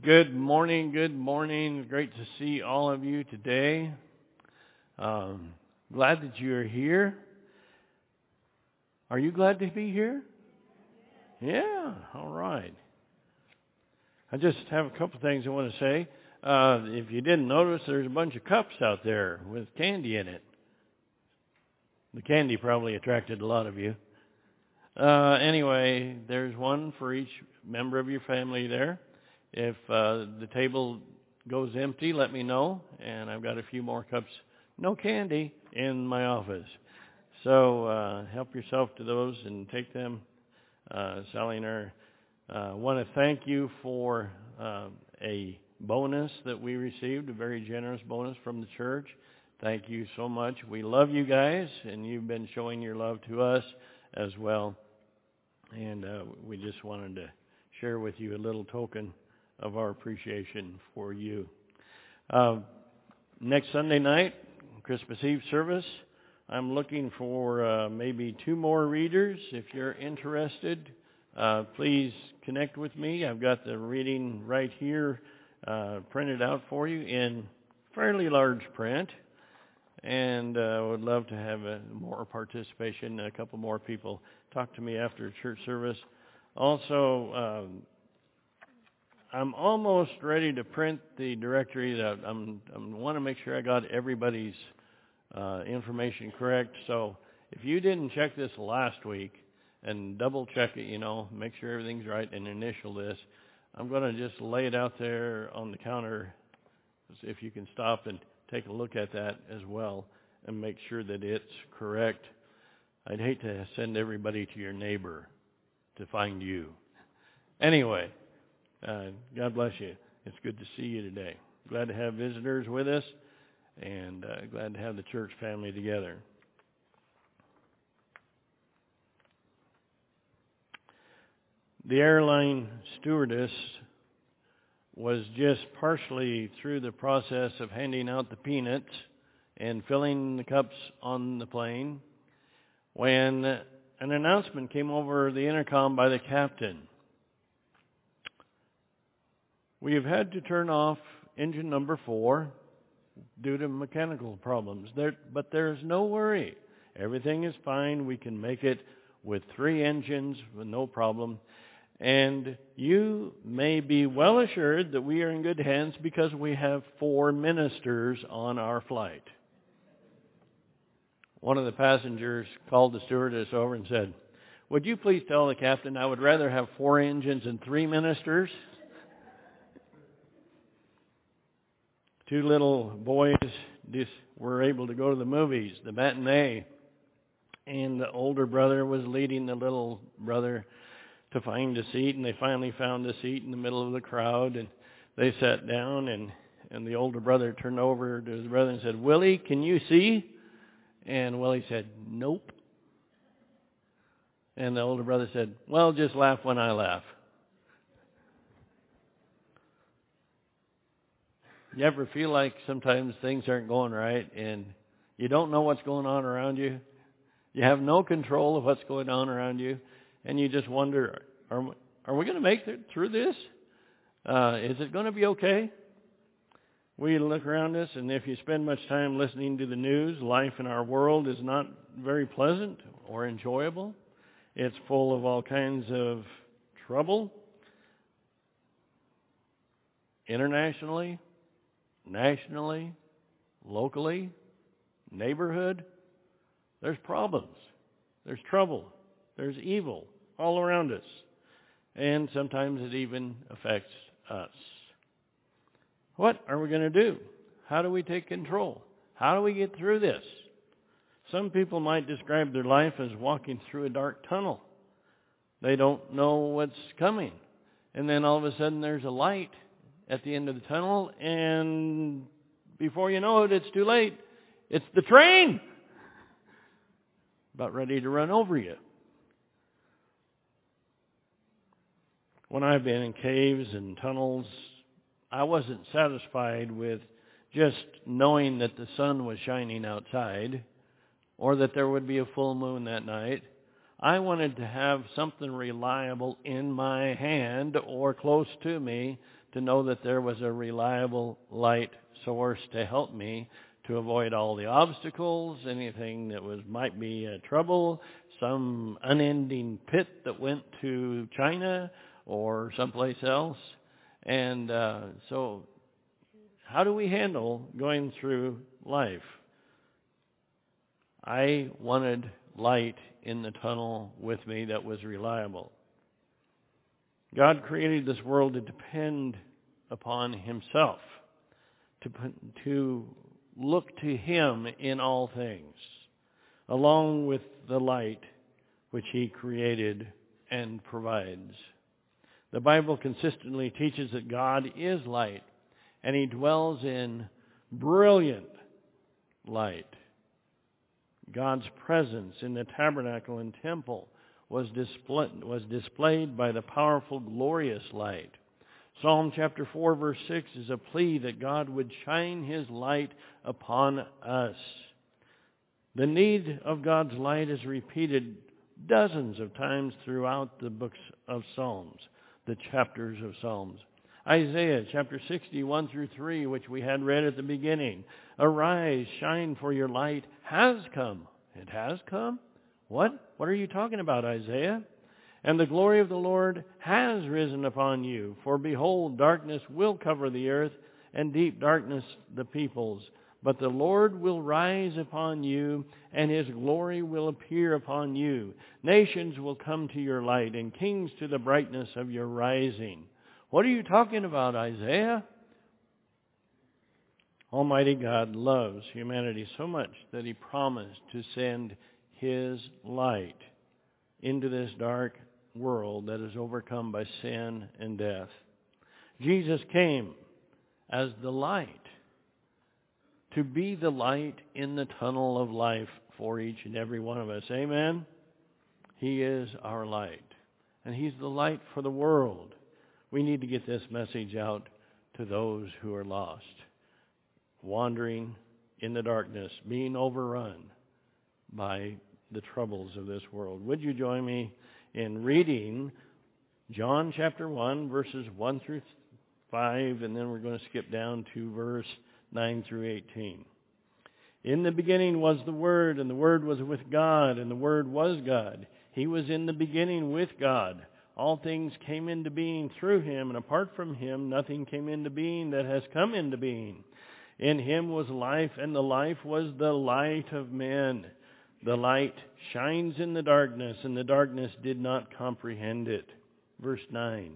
Good morning, good morning. Great to see all of you today. Glad that you're here. Are you glad to be here? Yeah, all right. I just have a couple things I want to say. If you didn't notice, there's a bunch of cups out there with candy in it. The candy probably attracted a lot of you. Anyway, there's one for each member of your family there. If the table goes empty, let me know. And I've got a few more cups, no candy, in my office. So help yourself to those and take them. Sally and I want to thank you for a bonus that we received, a very generous bonus from the church. Thank you so much. We love you guys, and you've been showing your love to us as well. And we just wanted to share with you a little token of our appreciation for you. Next Sunday night, Christmas Eve service, I'm looking for maybe 2 more readers. If you're interested, please connect with me. I've got the reading right here printed out for you in fairly large print. And would love to have more participation. A couple more people talk to me after church service. Also, I'm almost ready to print the directory. That I want to make sure I got everybody's information correct. So if you didn't check this last week and double check it, make sure everything's right and initial this, I'm going to just lay it out there on the counter. If you can stop and take a look at that as well and make sure that it's correct. I'd hate to send everybody to your neighbor to find you. Anyway, God bless you. It's good to see you today. Glad to have visitors with us and glad to have the church family together. The airline stewardess was just partially through the process of handing out the peanuts and filling the cups on the plane when an announcement came over the intercom by the captain. We have had to turn off engine number 4 due to mechanical problems. But there's no worry. Everything is fine. We can make it with 3 engines with no problem. And you may be well assured that we are in good hands because we have 4 ministers on our flight. One of the passengers called the stewardess over and said, "Would you please tell the captain I would rather have 4 engines and 3 ministers?" 2 little boys just were able to go to the movies, the matinee, and the older brother was leading the little brother to find a seat, and they finally found a seat in the middle of the crowd, and they sat down, and the older brother turned over to his brother and said, "Willie, can you see?" And Willie said, "Nope." And the older brother said, "Well, just laugh when I laugh." You ever feel like sometimes things aren't going right, and you don't know what's going on around you? You have no control of what's going on around you. And you just wonder, are we going to make it through this? Is it going to be okay? We look around us, and if you spend much time listening to the news, life in our world is not very pleasant or enjoyable. It's full of all kinds of trouble. Internationally, nationally, locally, neighborhood, there's problems. There's trouble. There's evil all around us. And sometimes it even affects us. What are we going to do? How do we take control? How do we get through this? Some people might describe their life as walking through a dark tunnel. They don't know what's coming. And then all of a sudden there's a light at the end of the tunnel, and before you know it, it's too late. It's the train about ready to run over you. When I've been in caves and tunnels, I wasn't satisfied with just knowing that the sun was shining outside or that there would be a full moon that night. I wanted to have something reliable in my hand or close to me to know that there was a reliable light source to help me to avoid all the obstacles, anything that might be trouble, some unending pit that went to China or someplace else. And so how do we handle going through life? I wanted light in the tunnel with me that was reliable. God created this world to depend upon himself, to look to him in all things, along with the light which he created and provides. The Bible consistently teaches that God is light, and he dwells in brilliant light. God's presence in the tabernacle and temple was displayed by the powerful, glorious light. Psalm chapter 4, verse 6 is a plea that God would shine his light upon us. The need of God's light is repeated dozens of times throughout the books of Psalms, the chapters of Psalms. Isaiah chapter 60, 1 through 3, which we had read at the beginning. Arise, shine, for your light has come. It has come? What? What are you talking about, Isaiah? And the glory of the Lord has risen upon you. For behold, darkness will cover the earth, and deep darkness the peoples. But the Lord will rise upon you, and his glory will appear upon you. Nations will come to your light, and kings to the brightness of your rising. What are you talking about, Isaiah? Almighty God loves humanity so much that he promised to send his light into this dark world that is overcome by sin and death. Jesus came as the light, to be the light in the tunnel of life for each and every one of us. Amen? He is our light, and he's the light for the world. We need to get this message out to those who are lost, wandering in the darkness, being overrun by the troubles of this world. Would you join me in reading John chapter 1, verses 1 through 5, and then we're going to skip down to verse 9 through 18. In the beginning was the Word, and the Word was with God, and the Word was God. He was in the beginning with God. All things came into being through him, and apart from him nothing came into being that has come into being. In him was life, and the life was the light of men. The light shines in the darkness, and the darkness did not comprehend it. Verse 9.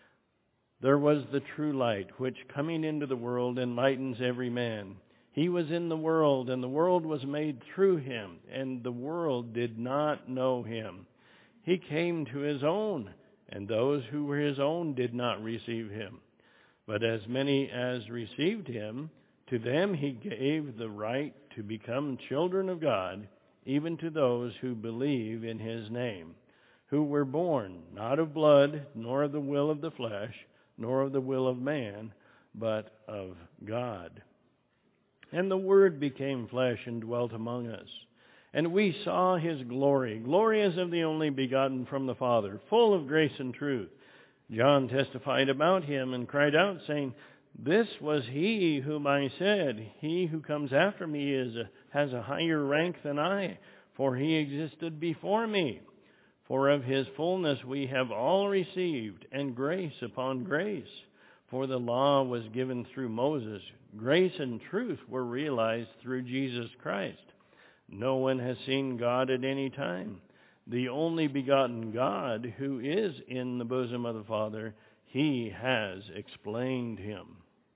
There was the true light, which coming into the world enlightens every man. He was in the world, and the world was made through him, and the world did not know him. He came to his own, and those who were his own did not receive him. But as many as received him, to them he gave the right to become children of God, even to those who believe in his name, who were born not of blood, nor of the will of the flesh, nor of the will of man, but of God. And the Word became flesh and dwelt among us. And we saw his glory, glory as of the only begotten from the Father, full of grace and truth. John testified about him and cried out, saying, This was he whom I said, He who comes after me has a higher rank than I, for he existed before me. For of his fullness we have all received, and grace upon grace. For the law was given through Moses. Grace and truth were realized through Jesus Christ. No one has seen God at any time. The only begotten God, who is in the bosom of the Father, he has explained him.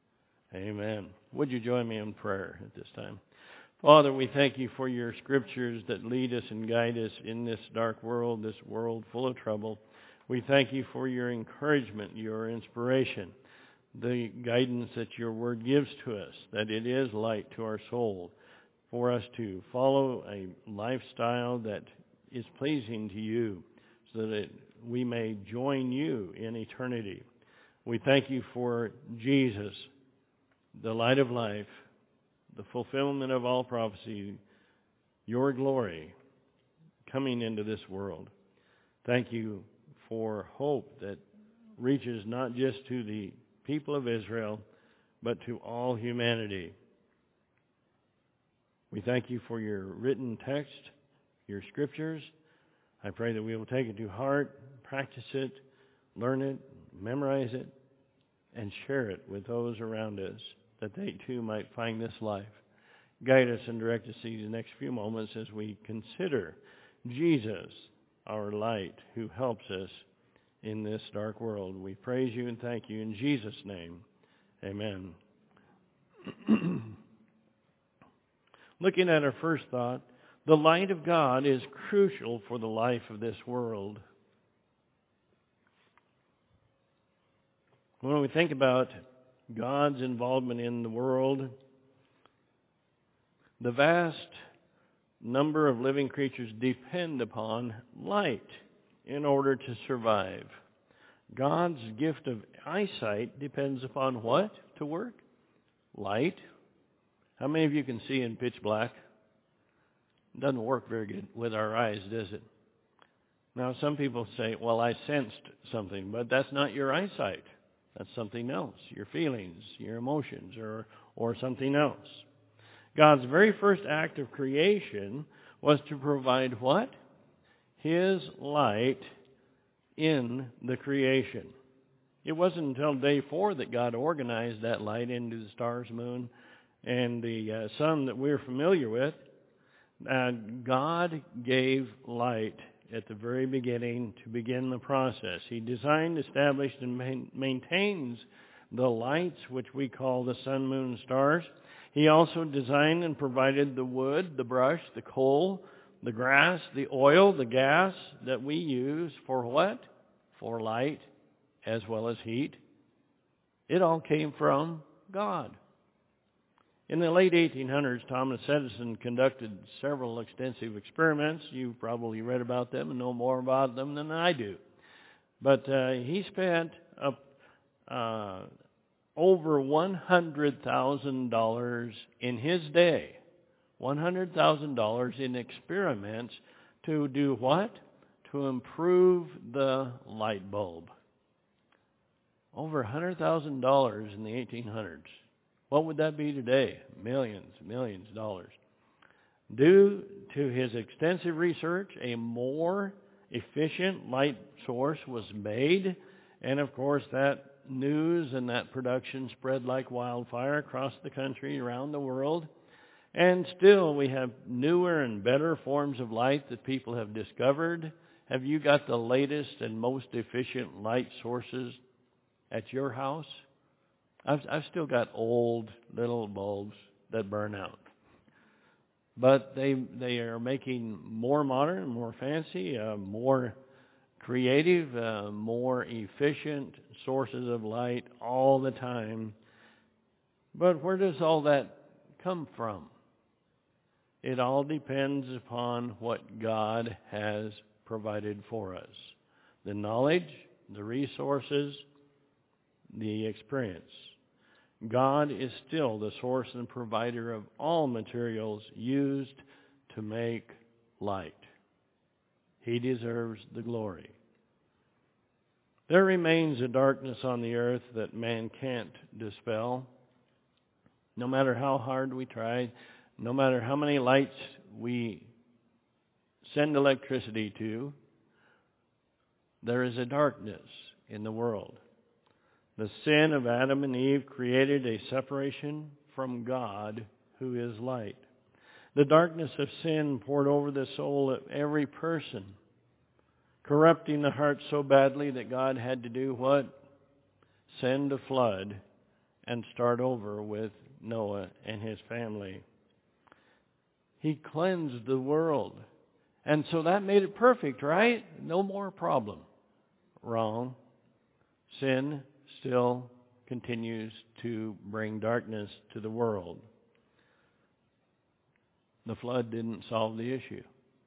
Amen. Would you join me in prayer at this time? Father, we thank you for your scriptures that lead us and guide us in this dark world, this world full of trouble. We thank you for your encouragement, your inspiration, the guidance that your word gives to us, that it is light to our soul, for us to follow a lifestyle that is pleasing to you, so that we may join you in eternity. We thank you for Jesus, the light of life, the fulfillment of all prophecy, your glory coming into this world. Thank you for hope that reaches not just to the people of Israel, but to all humanity. We thank you for your written text, your scriptures. I pray that we will take it to heart, practice it, learn it, memorize it, and share it with those around us, that they too might find this life. Guide us and direct us these next few moments as we consider Jesus, our light, who helps us in this dark world. We praise you and thank you in Jesus' name. Amen. Looking at our first thought, the light of God is crucial for the life of this world. When we think about God's involvement in the world, the vast number of living creatures depend upon light in order to survive. God's gift of eyesight depends upon what to work? Light. How many of you can see in pitch black? It doesn't work very good with our eyes, does it? Now, some people say, well, I sensed something, but that's not your eyesight. That's something else, your feelings, your emotions, or something else. God's very first act of creation was to provide what? His light in the creation. It wasn't until day 4 that God organized that light into the stars, moon, and the sun that we're familiar with. God gave light at the very beginning to begin the process. He designed, established, and maintains the lights which we call the sun, moon, stars. He also designed and provided the wood, the brush, the coal, the grass, the oil, the gas that we use for what? For light as well as heat. It all came from God. In the late 1800s, Thomas Edison conducted several extensive experiments. You've probably read about them and know more about them than I do. But he spent over $100,000 in his day, $100,000 in experiments to do what? To improve the light bulb. Over $100,000 in the 1800s. What would that be today? Millions of dollars. Due to his extensive research, a more efficient light source was made, and of course that news and that production spread like wildfire across the country, around the world. And still we have newer and better forms of light that people have discovered. Have you got the latest and most efficient light sources at your house? I've still got old little bulbs that burn out. But they are making more modern, more fancy, more creative, more efficient sources of light all the time. But where does all that come from? It all depends upon what God has provided for us. The knowledge, the resources, the experience. God is still the source and provider of all materials used to make light. He deserves the glory. There remains a darkness on the earth that man can't dispel. No matter how hard we try, no matter how many lights we send electricity to, there is a darkness in the world. The sin of Adam and Eve created a separation from God, who is light. The darkness of sin poured over the soul of every person, corrupting the heart so badly that God had to do what? Send a flood and start over with Noah and his family. He cleansed the world. And so that made it perfect, right? No more problem. Wrong. Sin still continues to bring darkness to the world. The flood didn't solve the issue.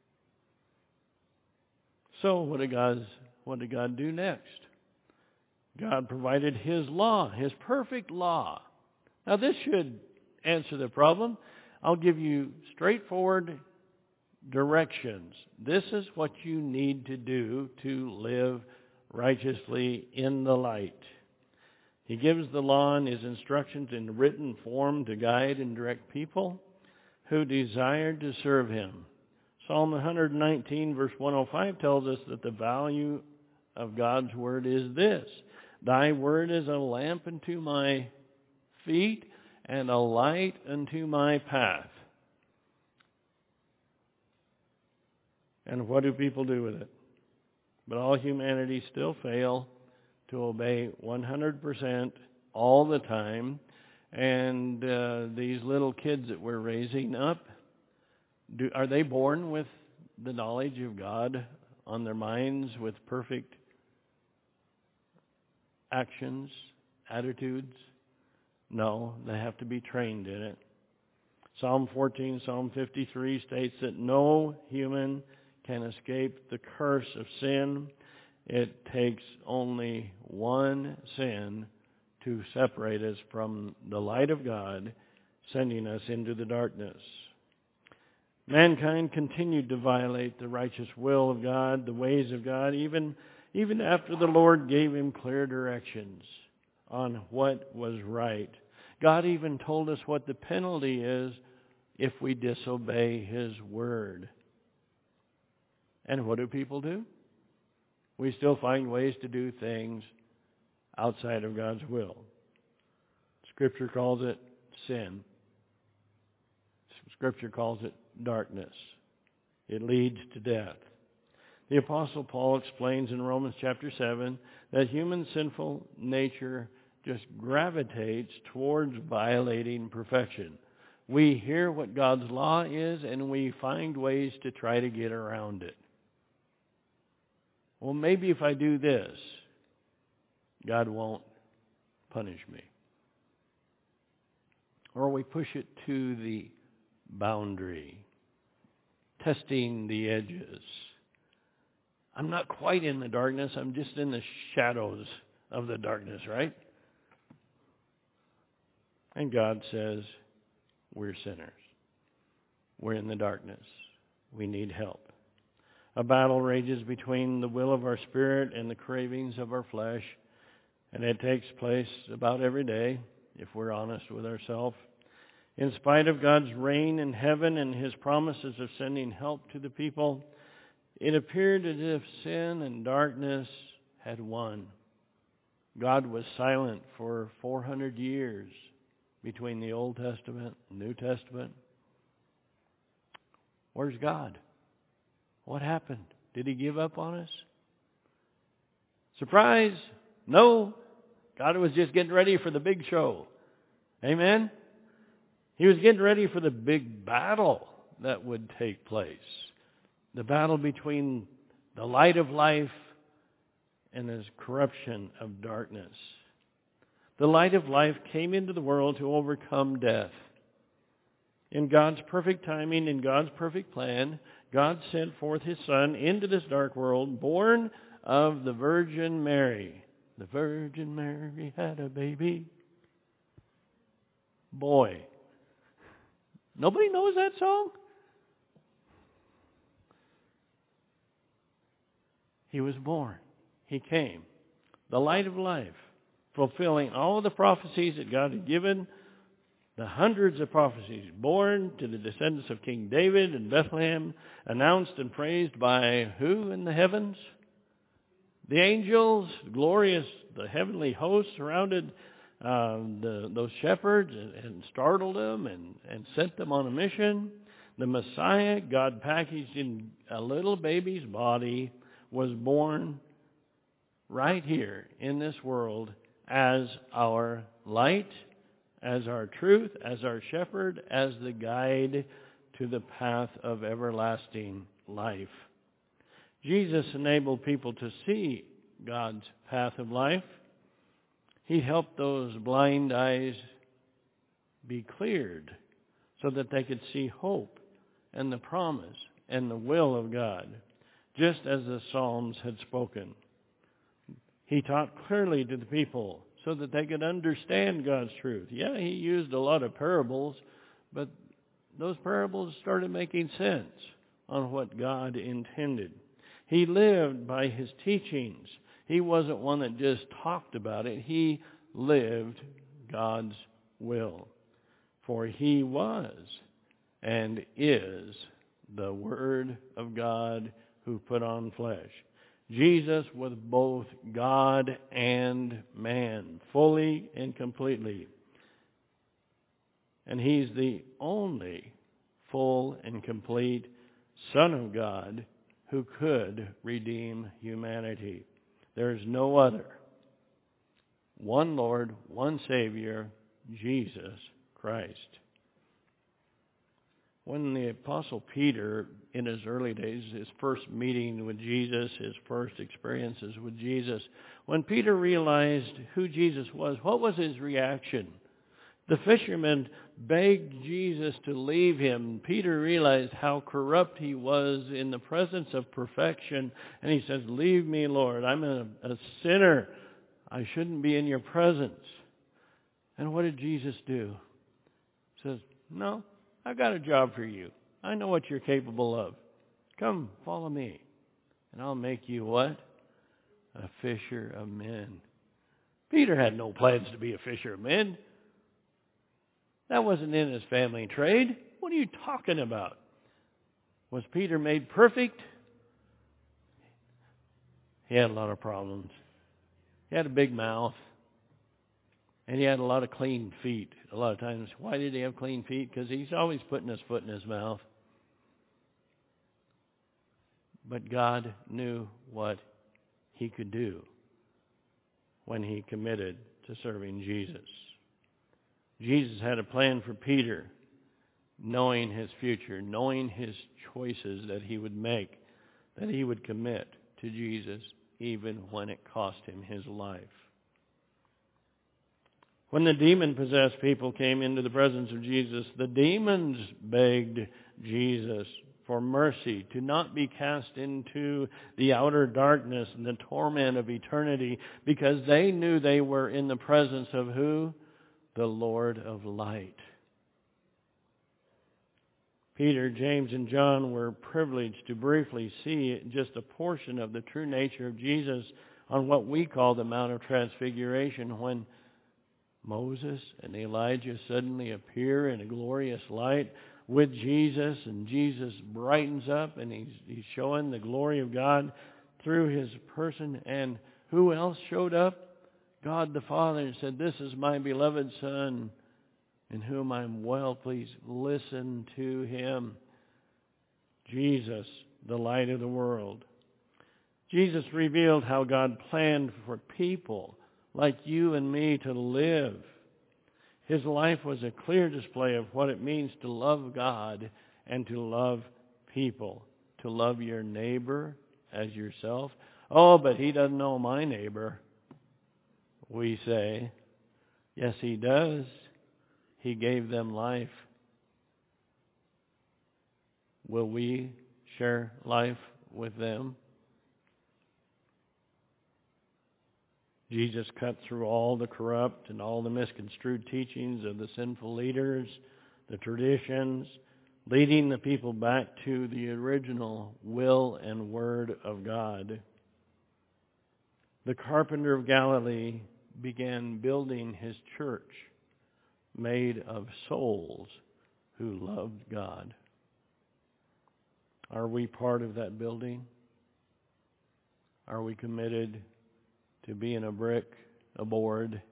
So what did God do next? God provided His law, His perfect law. Now this should answer the problem. I'll give you straightforward directions. This is what you need to do to live righteously in the light. He gives the law and his instructions in written form to guide and direct people who desire to serve him. Psalm 119 verse 105 tells us that the value of God's word is this: Thy word is a lamp unto my feet and a light unto my path. And what do people do with it? But all humanity still fail to obey 100% all the time. And these little kids that we're raising up, are they born with the knowledge of God on their minds, with perfect actions, attitudes? No, they have to be trained in it. Psalm 14, Psalm 53 states that no human can escape the curse of sin. It takes only one sin to separate us from the light of God, sending us into the darkness. Mankind continued to violate the righteous will of God, the ways of God, even after the Lord gave him clear directions on what was right. God even told us what the penalty is if we disobey his word. And what do people do? We still find ways to do things outside of God's will. Scripture calls it sin. Scripture calls it darkness. It leads to death. The Apostle Paul explains in Romans chapter 7 that human sinful nature just gravitates towards violating perfection. We hear what God's law is and we find ways to try to get around it. Well, maybe if I do this, God won't punish me. Or we push it to the boundary, testing the edges. I'm not quite in the darkness, I'm just in the shadows of the darkness, right? And God says, we're sinners. We're in the darkness. We need help. A battle rages between the will of our spirit and the cravings of our flesh, and it takes place about every day, if we're honest with ourselves. In spite of God's reign in heaven and his promises of sending help to the people, it appeared as if sin and darkness had won. God was silent for 400 years between the Old Testament and New Testament. Where's God? What happened? Did he give up on us? Surprise! No. God was just getting ready for the big show. Amen? He was getting ready for the big battle that would take place. The battle between the light of life and his corruption of darkness. The light of life came into the world to overcome death. In God's perfect timing, in God's perfect plan, God sent forth his Son into this dark world, born of the Virgin Mary. The Virgin Mary had a baby boy. Nobody knows that song? He was born. He came. The light of life, fulfilling all of the prophecies that God had given, the hundreds of prophecies, born to the descendants of King David in Bethlehem, announced and praised by who in the heavens? The angels, glorious, the heavenly hosts surrounded those shepherds and startled them and sent them on a mission. The Messiah, God packaged in a little baby's body, was born right here in this world as our light, as our truth, as our shepherd, as the guide to the path of everlasting life. Jesus enabled people to see God's path of life. He helped those blind eyes be cleared so that they could see hope and the promise and the will of God, just as the Psalms had spoken. He taught clearly to the people so that they could understand God's truth. Yeah, he used a lot of parables, but those parables started making sense on what God intended. He lived by his teachings. He wasn't one that just talked about it. He lived God's will. For he was and is the Word of God who put on flesh. Jesus was both God and man, fully and completely. And he's the only full and complete Son of God who could redeem humanity. There is no other. One Lord, one Savior, Jesus Christ. When the Apostle Peter, in his early days, his first meeting with Jesus, his first experiences with Jesus, when Peter realized who Jesus was, what was his reaction? The fishermen begged Jesus to leave him. Peter realized how corrupt he was in the presence of perfection, and he says, "Leave me, Lord. I'm a sinner. I shouldn't be in your presence." And what did Jesus do? He says, "No, I've got a job for you. I know what you're capable of. Come, follow me, and I'll make you what? A fisher of men." Peter had no plans to be a fisher of men. That wasn't in his family trade. What are you talking about? Was Peter made perfect? He had a lot of problems. He had a big mouth. And he had a lot of clean feet. A lot of times. Why did he have clean feet? Because he's always putting his foot in his mouth. But God knew what he could do when he committed to serving Jesus. Jesus had a plan for Peter, knowing his future, knowing his choices that he would make, that he would commit to Jesus even when it cost him his life. When the demon-possessed people came into the presence of Jesus, the demons begged Jesus for mercy, to not be cast into the outer darkness and the torment of eternity, because they knew they were in the presence of who? The Lord of light. Peter, James, and John were privileged to briefly see just a portion of the true nature of Jesus on what we call the Mount of Transfiguration, when Moses and Elijah suddenly appear in a glorious light with Jesus, and Jesus brightens up, and he's showing the glory of God through his person. And who else showed up? God the Father said, "This is my beloved Son, in whom I'm well pleased. Listen to him." Jesus, the light of the world. Jesus revealed how God planned for people like you and me to live. His life was a clear display of what it means to love God and to love people. To love your neighbor as yourself. "Oh, but he doesn't know my neighbor," we say. Yes, he does. He gave them life. Will we share life with them? Jesus cut through all the corrupt and all the misconstrued teachings of the sinful leaders, the traditions, leading the people back to the original will and word of God. The carpenter of Galilee began building his church, made of souls who loved God. Are we part of that building? Are we committed to being a brick, a board,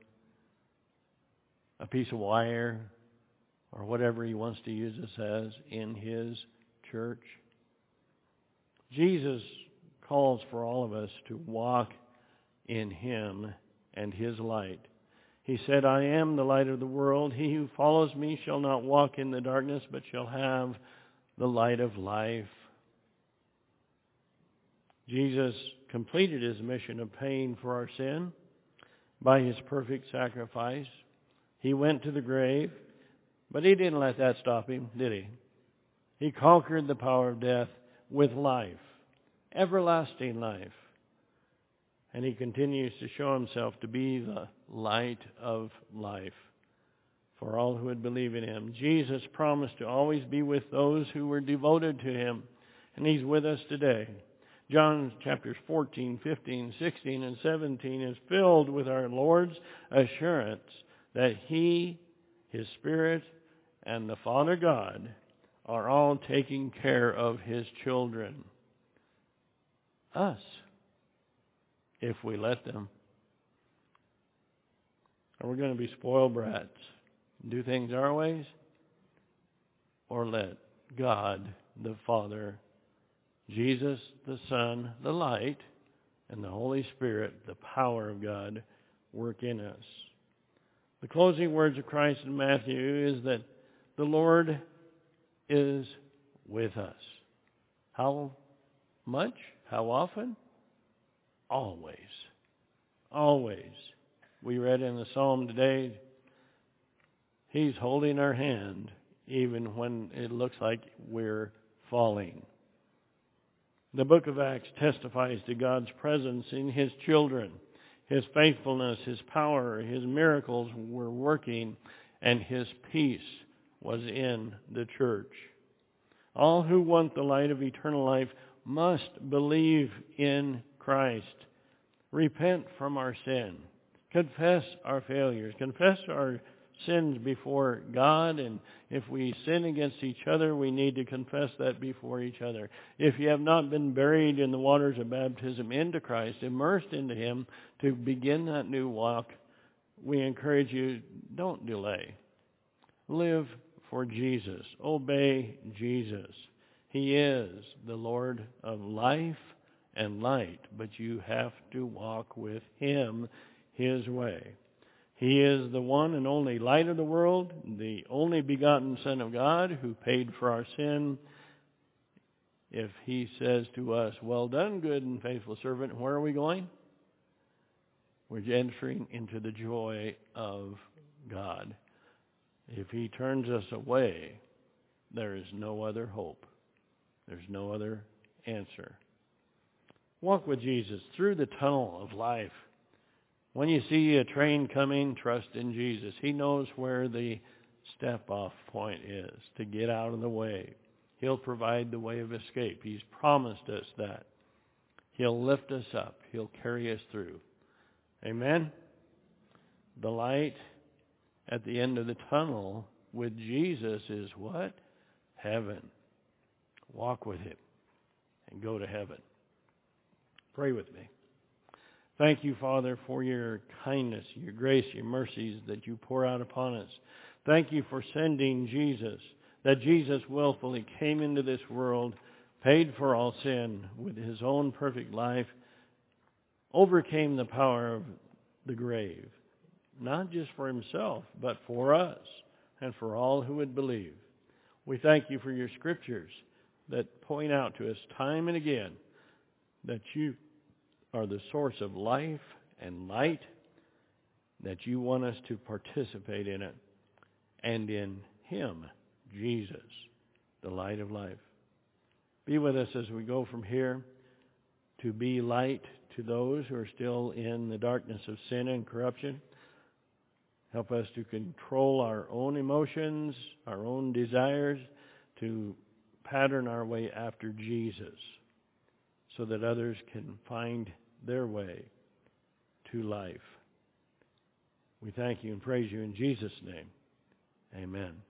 a piece of wire, or whatever he wants to use us as in his church? Jesus calls for all of us to walk in him and his light. He said, "I am the light of the world. He who follows me shall not walk in the darkness, but shall have the light of life." Jesus completed his mission of paying for our sin by his perfect sacrifice. He went to the grave, but he didn't let that stop him, did he? He conquered the power of death with life, everlasting life. And he continues to show himself to be the light of life for all who would believe in him. Jesus promised to always be with those who were devoted to him, and he's with us today. John chapters 14, 15, 16, and 17 is filled with our Lord's assurance that He, His Spirit, and the Father God are all taking care of His children. Us, if we let them. Are we going to be spoiled brats? Do things our ways? Or let God, the Father, Jesus, the Son, the light, and the Holy Spirit, the power of God, work in us? The closing words of Christ in Matthew is that the Lord is with us. How much? How often? Always. Always. We read in the Psalm today, He's holding our hand even when it looks like we're falling. The book of Acts testifies to God's presence in His children. His faithfulness, His power, His miracles were working, and His peace was in the church. All who want the light of eternal life must believe in Christ. Repent from our sin. Confess our failures. Confess our sins before God, and if we sin against each other, we need to confess that before each other. If you have not been buried in the waters of baptism into Christ, immersed into Him to begin that new walk, we encourage you, don't delay. Live for Jesus. Obey Jesus. He is the Lord of life and light, but you have to walk with Him His way. He is the one and only light of the world, the only begotten Son of God who paid for our sin. If He says to us, well done, good and faithful servant, where are we going? We're entering into the joy of God. If He turns us away, there is no other hope. There's no other answer. Walk with Jesus through the tunnel of life. When you see a train coming, trust in Jesus. He knows where the step-off point is to get out of the way. He'll provide the way of escape. He's promised us that. He'll lift us up. He'll carry us through. Amen? The light at the end of the tunnel with Jesus is what? Heaven. Walk with Him and go to heaven. Pray with me. Thank you, Father, for your kindness, your grace, your mercies that you pour out upon us. Thank you for sending Jesus, that Jesus willfully came into this world, paid for all sin with His own perfect life, overcame the power of the grave, not just for Himself, but for us and for all who would believe. We thank you for your scriptures that point out to us time and again that you are the source of life and light, that you want us to participate in it, and in Him, Jesus, the light of life. Be with us as we go from here to be light to those who are still in the darkness of sin and corruption. Help us to control our own emotions, our own desires, to pattern our way after Jesus, so that others can find their way to life. We thank you and praise you in Jesus' name. Amen.